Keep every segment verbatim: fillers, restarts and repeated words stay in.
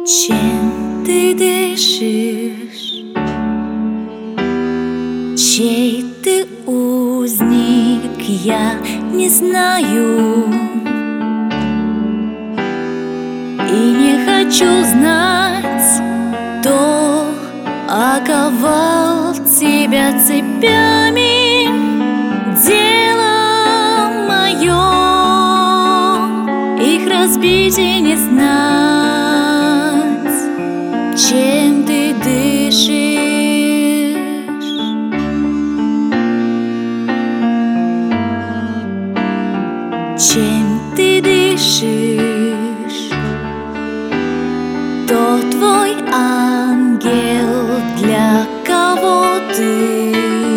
Чем ты дышишь? Чей ты узник, я не знаю. И не хочу знать, кто оковал тебя цепями. Дело мое их разбить и не знать. Чем ты дышишь? Чем ты дышишь? То твой ангел, для кого ты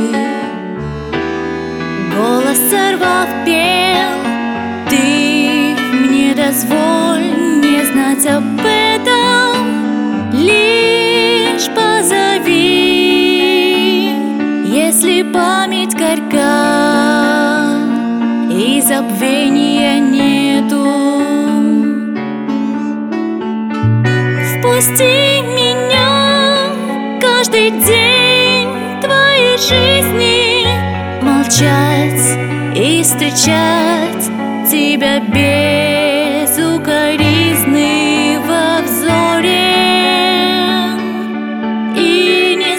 голос сорвав пел. Ты мне дозволь не знать об этом, лишь позови, если память горька и забвения нету. Впусти меня каждый день твоей жизни, молчать и встречать тебя без укоризны во взоре. И не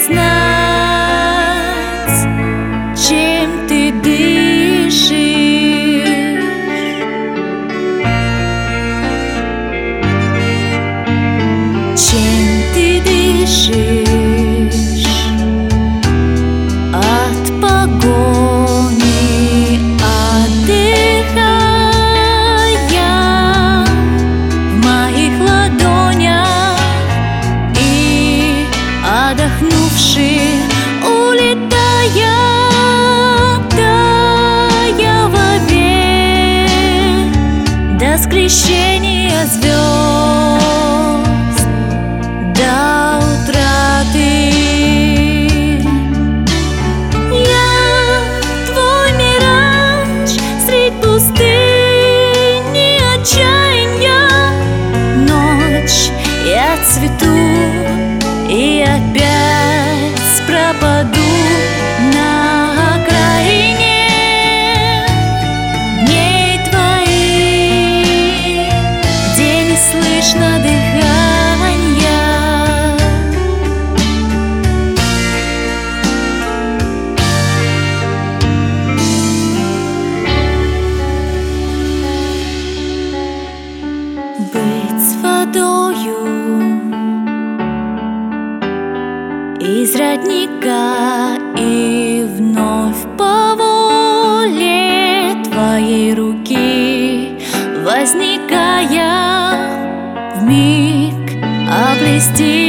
знать, чем ты дышишь. Чем ты дышишь? От погони отдыхая в моих ладонях и отдохнувши улетая, тая вовек до скрещения звезд, до утраты. Я твой мираж средь пустыни отчаяния. Ночь, я цвету и опять пропаду на окраине дней твоих, где не слышно дыхания. Быть с водою из родника и вновь по воле твоей руки возникая вмиг обрести